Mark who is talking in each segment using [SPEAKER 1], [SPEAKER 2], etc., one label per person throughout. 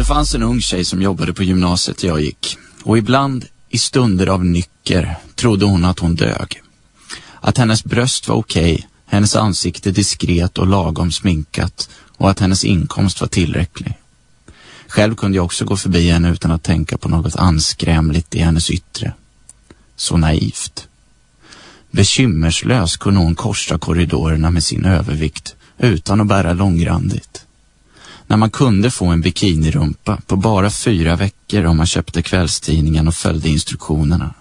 [SPEAKER 1] Det fanns en ung tjej som jobbade på gymnasiet jag gick. Och ibland, i stunder av nycker, trodde hon att hon dög. Att hennes bröst var okej, hennes ansikte diskret och lagom sminkat och att hennes inkomst var tillräcklig. Själv kunde jag också gå förbi henne utan att tänka på något anskrämligt i hennes yttre. Så naivt. Bekymmerslös kunde hon korsa korridorerna med sin övervikt utan att bära långrandigt. När man kunde få en bikinirumpa på bara 4 veckor om man köpte kvällstidningen och följde instruktionerna.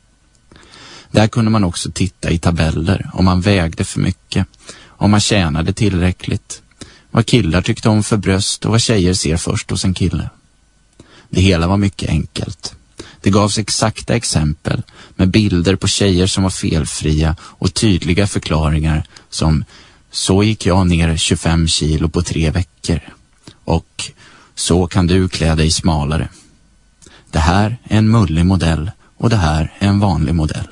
[SPEAKER 1] Där kunde man också titta i tabeller om man vägde för mycket, om man tjänade tillräckligt, vad killar tyckte om för bröst och vad tjejer ser först hos en kille. Det hela var mycket enkelt. Det gavs exakta exempel med bilder på tjejer som var felfria och tydliga förklaringar som så gick jag ner 25 kilo på 3 veckor och så kan du klä dig smalare. Det här är en mullig modell och det här är en vanlig modell.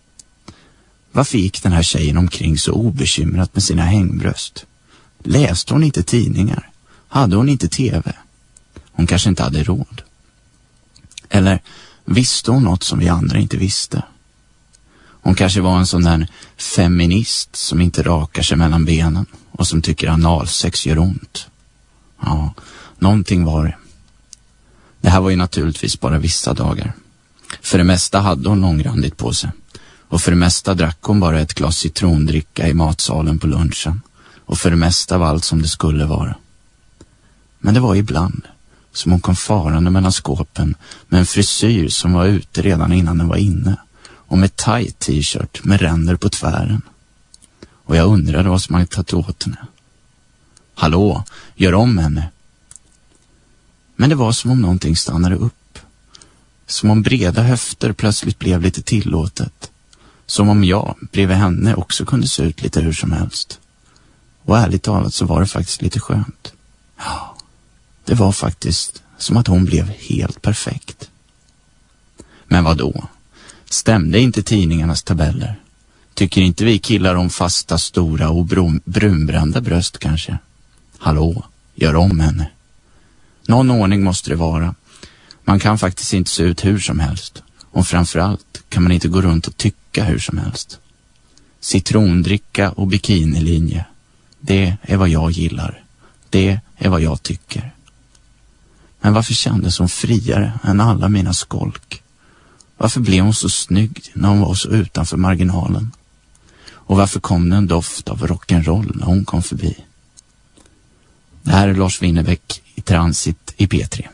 [SPEAKER 1] Varför gick den här tjejen omkring så obekymrat med sina hängbröst? Läste hon inte tidningar? Hade hon inte tv? Hon kanske inte hade råd. Eller visste hon något som vi andra inte visste? Hon kanske var en sån där feminist som inte rakar sig mellan benen och som tycker analsex gör ont. Ja, någonting var det. Det här var ju naturligtvis bara vissa dagar. För det mesta hade hon långrandigt på sig. Och för det mesta drack hon bara ett glas citrondricka i matsalen på lunchen. Och för det mesta var allt som det skulle vara. Men det var ibland som hon kom farande mellan skåpen med en frisyr som var ute redan innan den var inne. Och med tight t-shirt med ränder på tvären. Och jag undrade vad som hade tagit åt henne. Hallå, gör om henne. Men det var som om någonting stannade upp. Som om breda höfter plötsligt blev lite tillåtet. Som om jag bredvid henne också kunde se ut lite hur som helst. Och ärligt talat så var det faktiskt lite skönt. Ja, det var faktiskt som att hon blev helt perfekt. Men vad då? Stämde inte tidningarnas tabeller? Tycker inte vi killar om fasta, stora och brunbrända bröst kanske? Hallå, gör om henne. Någon ordning måste det vara. Man kan faktiskt inte se ut hur som helst. Och framförallt kan man inte gå runt och tycka hur som helst. Citrondricka och bikinilinje. Det är vad jag gillar. Det är vad jag tycker. Men varför kändes hon friare än alla mina skolk? Varför blev hon så snygg när hon var så utanför marginalen? Och varför kom det en doft av rock'n'roll när hon kom förbi? Det här är Lars Winnerbäck i Transit i P3.